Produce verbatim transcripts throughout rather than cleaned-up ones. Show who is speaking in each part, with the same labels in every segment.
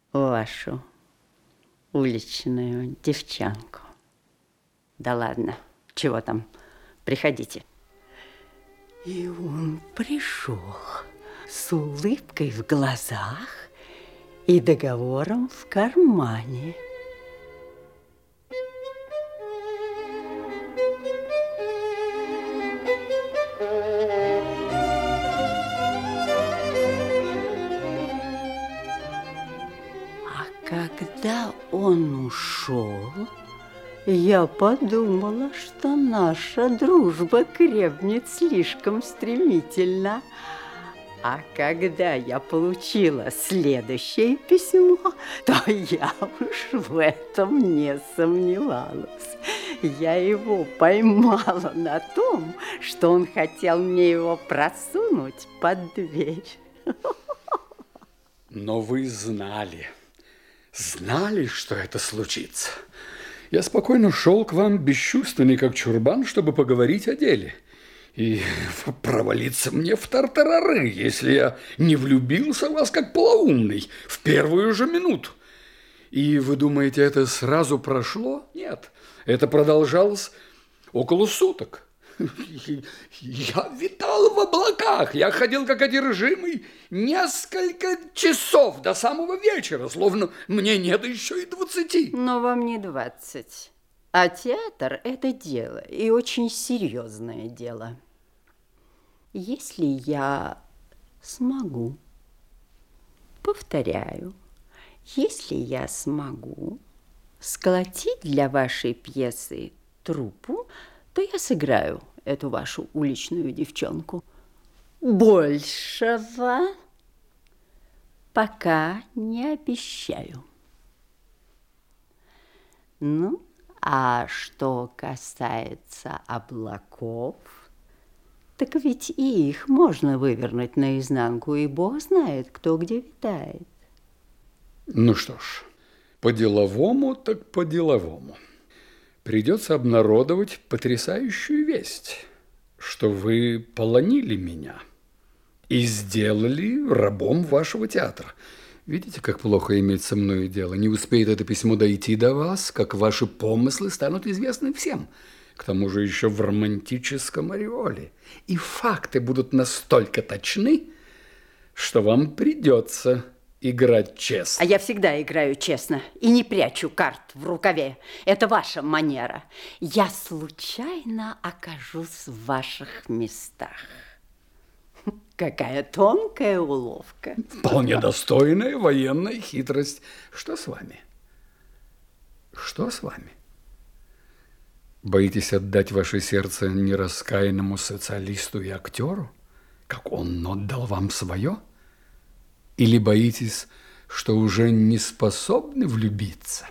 Speaker 1: вашу уличную девчонку. Да ладно, чего там, приходите. И он пришел с улыбкой в глазах и договором в кармане. Когда он ушел, я подумала, что наша дружба крепнет слишком стремительно. А когда я получила следующее письмо, то я уж в этом не сомневалась. Я его поймала на том, что он хотел мне его просунуть под дверь.
Speaker 2: Но вы знали, знали, что это случится. Я спокойно шел к вам, бесчувственный как чурбан, чтобы поговорить о деле. И провалиться мне в тартарары, если я не влюбился в вас как полоумный в первую же минуту. И вы думаете, это сразу прошло? Нет, это продолжалось около суток. Я витал в облаках, я ходил как одержимый несколько часов до самого вечера, словно мне нет еще и двадцати.
Speaker 1: Но вам не двадцать. А театр – это дело, и очень серьезное дело. Если я смогу, повторяю, если я смогу сколотить для вашей пьесы труппу, то я сыграю эту вашу уличную девчонку. Большего пока не обещаю. Ну, а что касается облаков, так ведь и их можно вывернуть наизнанку, и Бог знает, кто где витает.
Speaker 2: Ну что ж, по-деловому так по-деловому. Придется обнародовать потрясающую весть, что вы полонили меня и сделали рабом вашего театра. Видите, как плохо иметь со мной дело? Не успеет это письмо дойти до вас, как ваши помыслы станут известны всем. К тому же еще в романтическом ореоле. И факты будут настолько точны, что вам придется играть честно.
Speaker 1: А я всегда играю честно и не прячу карт в рукаве. Это ваша манера. Я случайно окажусь в ваших местах. Какая тонкая уловка.
Speaker 2: Вполне достойная военная хитрость. Что с вами? Что с вами? Боитесь отдать ваше сердце нераскаянному социалисту и актеру, как он отдал вам свое? Или боитесь, что уже не способны влюбиться?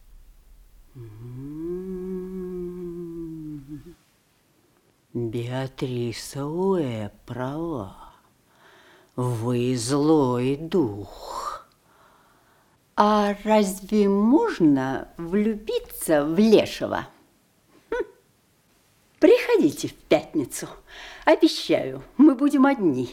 Speaker 1: Беатриса Уэ права. Вы злой дух. А разве можно влюбиться в лешего? Хм. Приходите в пятницу. Обещаю, мы будем одни.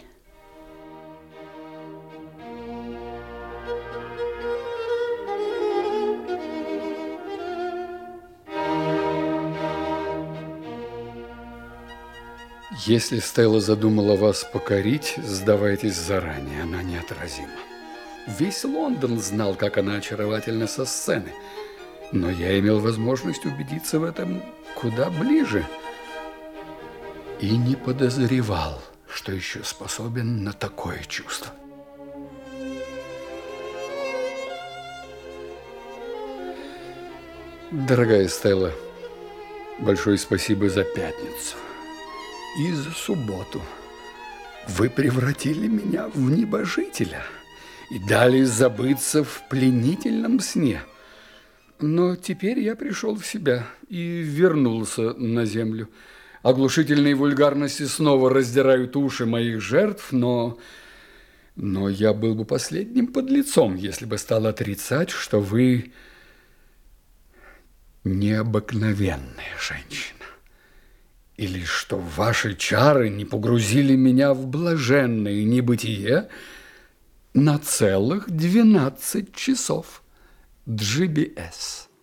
Speaker 2: Если Стелла задумала вас покорить, сдавайтесь заранее, она неотразима. Весь Лондон знал, как она очаровательна со сцены, но я имел возможность убедиться в этом куда ближе и не подозревал, что еще способен на такое чувство. Дорогая Стелла, большое спасибо за пятницу. И за субботу. Вы превратили меня в небожителя и дали забыться в пленительном сне. Но теперь я пришел в себя и вернулся на землю. Оглушительные вульгарности снова раздирают уши моих жертв, но, но я был бы последним подлецом, если бы стал отрицать, что вы необыкновенная женщина. Или что ваши чары не погрузили меня в блаженное небытие на целых двенадцать часов. джи би эс.